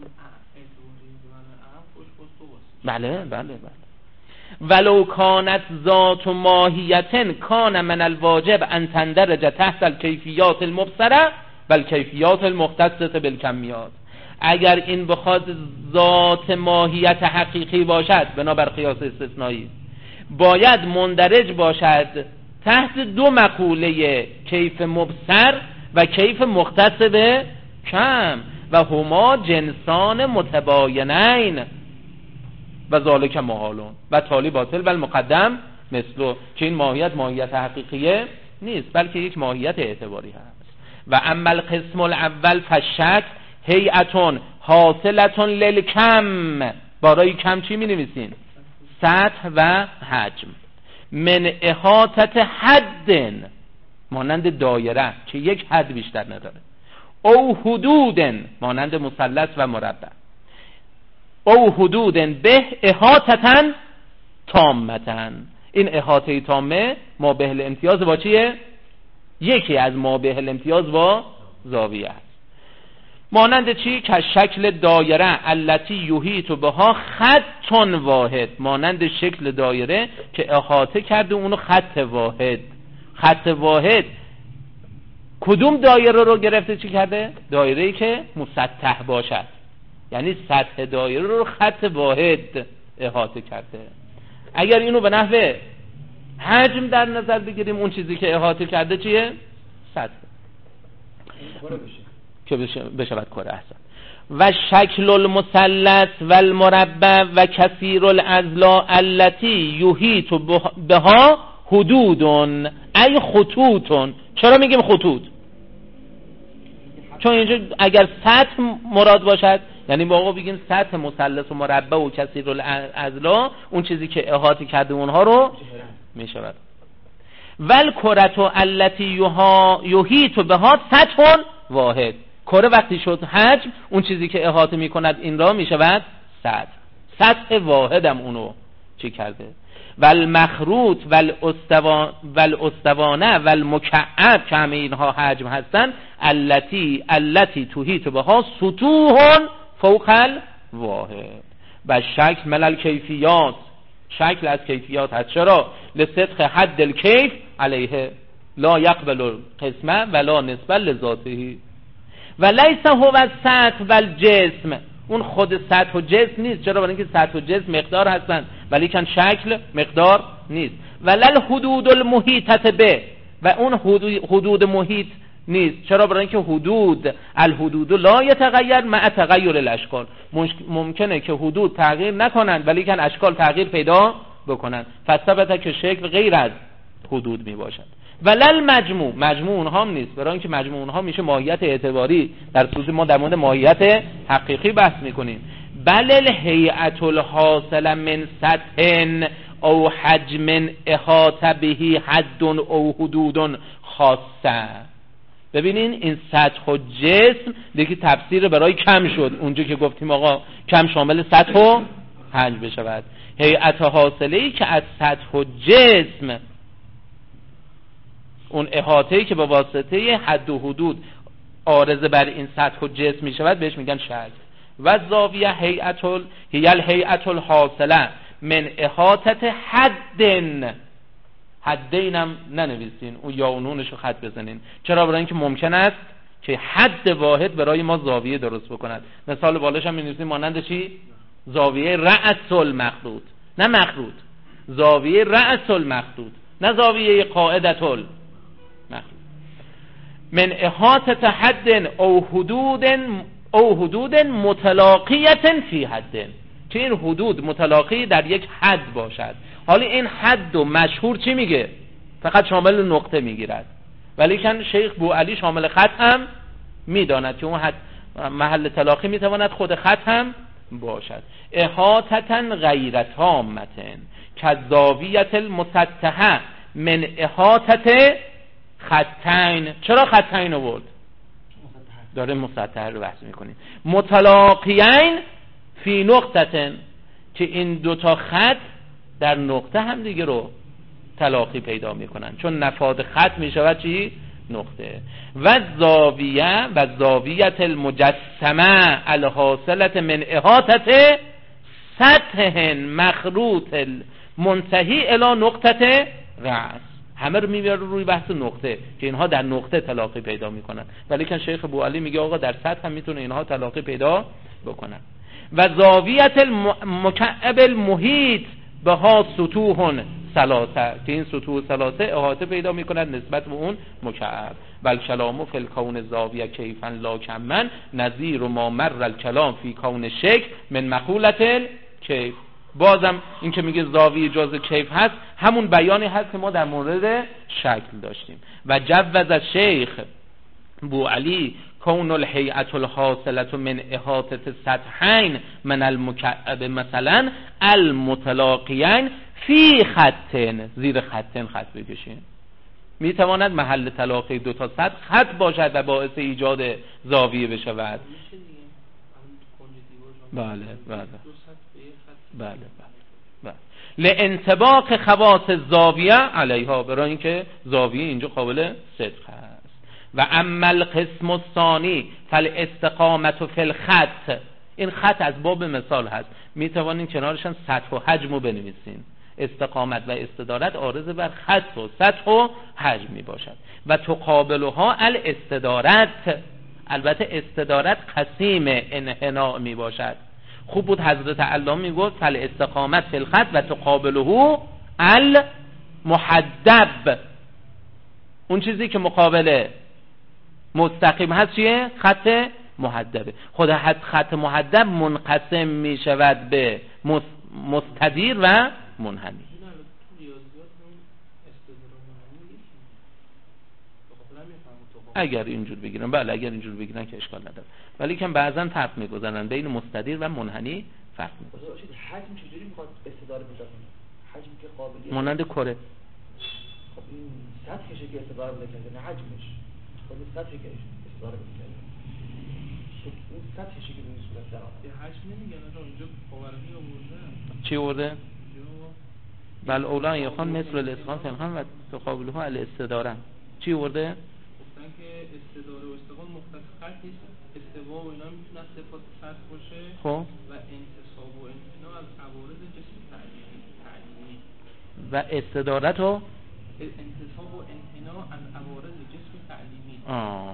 بله بله بله. ولو کانت ذات ماهیتن کان من الواجب ان تندرج تحت الکیفیات المبصره و الکیفیات المختصه بالکمیات. اگر این بخواد ذات ماهیت حقیقی باشد بنابر قیاس استثنایی، باید مندرج باشد تحت دو مقوله، کیف مبصر و کیف مختص به کم، و هما جنسان متباینین و ذالک محالون و تالی باطل و المقدم مثلو، که این ماهیت ماهیت حقیقیه نیست بلکه یک ماهیت اعتباری هست. و اما القسم الاول فشک هیئتون حاصلتون للکم، برای کم چی می نویسین؟ سطح و حجم. من احاطت حد مانند دایره که یک حد بیشتر نداره، او حدود مانند مثلث و مربع، او حدود به احاطتن تامتن. این احاطه تامه ما به الامتیاز با چیه؟ یکی از ما به الامتیاز با زاویه است. مانند چی؟ که شکل دایره التي یحیط بها خط واحد، مانند شکل دایره که احاطه کرده اونو خط واحد. خط واحد کدوم دایره رو گرفته چی کرده؟ دایره‌ای که مسطح باشد، یعنی سطح دایره رو خط واحد احاطه کرده. اگر اینو به نحو حجم در نظر بگیریم، اون چیزی که احاطه کرده چیه؟ سطح که بشود کره. احسن. و شکل المثلث و المربع و کثیر الاضلاع التي یحیط بها حدود ای خطوط. چرا میگیم خطوط؟ چون اینجا اگر سطح مراد باشد، یعنی واقعا بگیم سطح مثلث و مربع و کثیر الاضلاع، اون چیزی که احاطه کرده اونها رو میشود. ول کرة التي یحیط بها سطح واحد. کره وقتی شد حجم، اون چیزی که احاطه میکند این را میشود سطح. سطح واحد هم اونو چی کرده. والمخروط والاسطوانه والمکعب که همه اینها حجم هستن، التي التي تحیط بها سطوح فوق الواحد. و شکل من الکیفیات، شکل از کیفیات هست. چرا؟ لصدق حد الکیف علیه لا یقبل القسمه ولا نسبه لذاته. و لیس هو السطح و الجسم، اون خود سطح و جسم نیست. چرا؟ برای اینکه سطح و جسم مقدار هستند ولی کن شکل مقدار نیست. ولل حدود المحیطه به، و اون حدود محیط نیست. چرا؟ برای اینکه حدود الحدود لا یتغیر مع تغیر الاشکال، ممکنه که حدود تغییر نکنند ولی کن اشکال تغییر پیدا بکنند. فثبت که شکل غیر از حدود می باشد. ولل مجموع، مجموع اونها هم نیست، برای اینکه مجموع اونها میشه ماهیت اعتباری، در صورتی ما در مورد ماهیت حقیقی بحث میکنیم. بل الهیئة الحاصل من سطح او حجم احاطه به حد او حدود خاصه. ببینین این سطح و جسم دیگه تفسیر برای کم شد، اونجا که گفتیم آقا کم شامل سطح و حجم بشود. هیئت حاصله‌ای که از سطح و جسم، اون احاطه‌ای که با واسطه حد و حدود عارض بر این سطح و جسم می شود بهش میگن شکل. و زاویه هیئت ال هی الهیئة الحاصله من احاطه حدن، حدینم ننویسین، اون یا و نونشو خط بزنین. چرا؟ برای اینکه ممکن است که حد واحد برای ما زاویه درست بکند. مثال بالاش هم می‌نویسیم مانند چی؟ زاویه رأس المخدود، نه مخدود، زاویه رأس المخدود، نه زاویه قاعدة المخدود. من احاطه حد او حدود او حدود متلاقیه فی حد، که این حدود متلاقی در یک حد باشد. حالا این حد و مشهور چی میگه؟ فقط شامل نقطه میگیرد، ولی کن شیخ بوعلی شامل خط هم میداند که اون حد محل تلاقی میتواند خود خط هم باشد. احاطتن غیر تامتن کالزاویة المسطحه من احاطه خطین. چرا خطین آورد؟ داره مسطحه رو بحث میکنیم. متلاقیین فی نقطتن، که این دوتا خط در نقطه هم دیگه رو تلاقی پیدا میکنن، چون نفاذ خط میشود چی؟ نقطه. و زاویه و زاویه المجسمه الحاصله من احاطه سطح مخروط منتهی الی نقطه رأس. همه رو میبره روی بحث نقطه که اینها در نقطه تلاقی پیدا میکنن، ولی که شیخ بوعلی میگه آقا در سطح هم میتونه اینها تلاقی پیدا بکنن. و زاویه المکعب المحیط بها سطوح ثلاثه، که این سطوح ثلاثه احاطه پیدا میکنند نسبت به اون مکعب. بل کلام فی الکون زاویه کیفا لا کما نظیر ما مر الکلام فی کون شکل من مقولة کیف. بازم این که میگه زاویه جزء کیف هست، همون بیانی هست که ما در مورد شکل داشتیم. و جوز شیخ بوعلی کون الهیئة الحاصله من احاطه سطحین من المکعب مثلا المتلاقیین فی خطن، زیر خطن خط بکشین. میتواند محل تلاقی دو تا سطح خط باشد و باعث ایجاد زاویه بشود. بله بله بله بله. لانطباق خواص زاویه علیها، برای اینکه زاویه اینجا قابل صدق هست. و اما القسم الثانی فالاستقامت فی الخط، این خط از باب مثال هست، میتوانین کنارشان سطح و حجم رو بنویسین. استقامت و استدارت عارض بر خط و سطح و حجم می باشد. و تقابلها الاستدارت، البته استدارت قسیم انحناء می باشد. خوب بود حضرت علامه می گفت فل استقامت فی الخط و تقابله المحدب، اون چیزی که مقابل مستقیم هست چیه؟ خط محدبه. خود خط محدب منقسم می شود به مستدیر و منحنی. اگر اینجور بگیرن، بله اگر اینجور بگیرن که اشکال نداره، ولی که بعضا فرق میگذارن بین مستدیر و منحنی، فرق میگذارن. حجم چجوری میخواد استداره پیدا کنه؟ حجم که قابلیت مانند کره. خب این سطحشه که استداره بده کنه، نه حجمش. خود سطحی که استداره بده کنه. این سطحشه که به این صورت در آمده. حجم نمیگن آجا، اینجا باورنی آورده. چی آورده؟ بل اولا یخوان مثل الاسخان فنخان و تقابلها الاستداره. چی آورده؟ گفتن که استداره و استقام مختص خط نیست، استوا و اینا میتونه صفات سطح باشه. خب و انتصاب و انحناء از عوارض جسم تعلیمی. و استدارت و انتصاب و انحناء از عوارض جسم تعلیمی. آه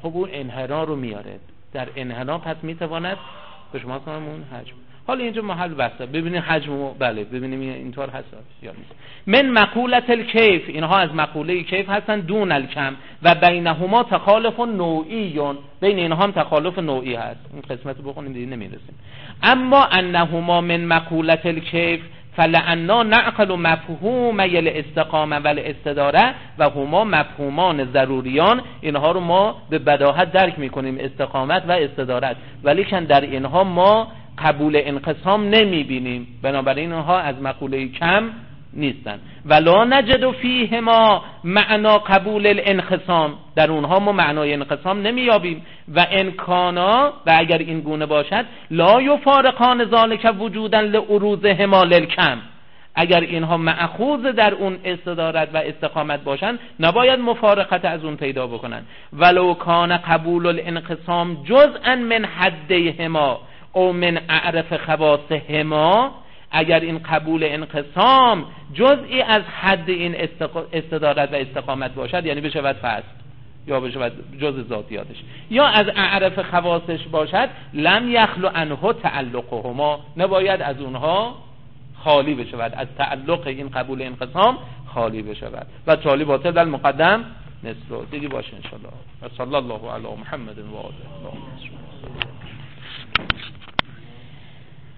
خب اون انحنا رو میاره، در انحنا پس میتواند به شما کنم اون حجم. حالا اینجا محل بحثه، ببینید حجمو، بله ببینیم اینطور هست یا نیست. من مقولت الکیف، اینها از مقوله کیف هستن، دون الکم و بینهما تخالف نوعیون، بین اینها هم تخالف نوعی هست. این قسمت رو بخونیم دیگه نمیرسیم. اما انهما من مقولت الکیف فلعنا نعقل مفهوم یل استقامه و الاستداره و هما مفهومان ضروریان، اینها رو ما به بداهت درک میکنیم، استقامت و استدارت، ولیکن در اینها ما قبول انقسام نمیبینیم، بنابراین اینها از مقوله کم نیستن. ولا نجد فیهما معنا قبول الانقسام، در اونها ما معنای انقسام نمیابیم. و انکانا، و اگر این گونه باشد، لا یفارقان ذالک وجودا لعروضهما للکم، اگر اینها مأخوذ در اون استدارت و استقامت باشن نباید مفارقت از اون پیدا بکنن. ولو کان قبول الانقسام جزءا من حدهما او من اعرف خواصهما، اگر این قبول انقسام جزئی از حد این استدارت و استقامت باشد، یعنی بشود فصل یا بشود جزء ذاتیاتش، یا از اعرف خواصش باشد، لم یخلو عنه تعلقهما، نباید از اونها خالی بشود، از تعلق این قبول انقسام خالی بشود. و تالی باطل در مقدم نصف رو دیگه باشه انشاءالله. و صلی الله علی محمد و آله.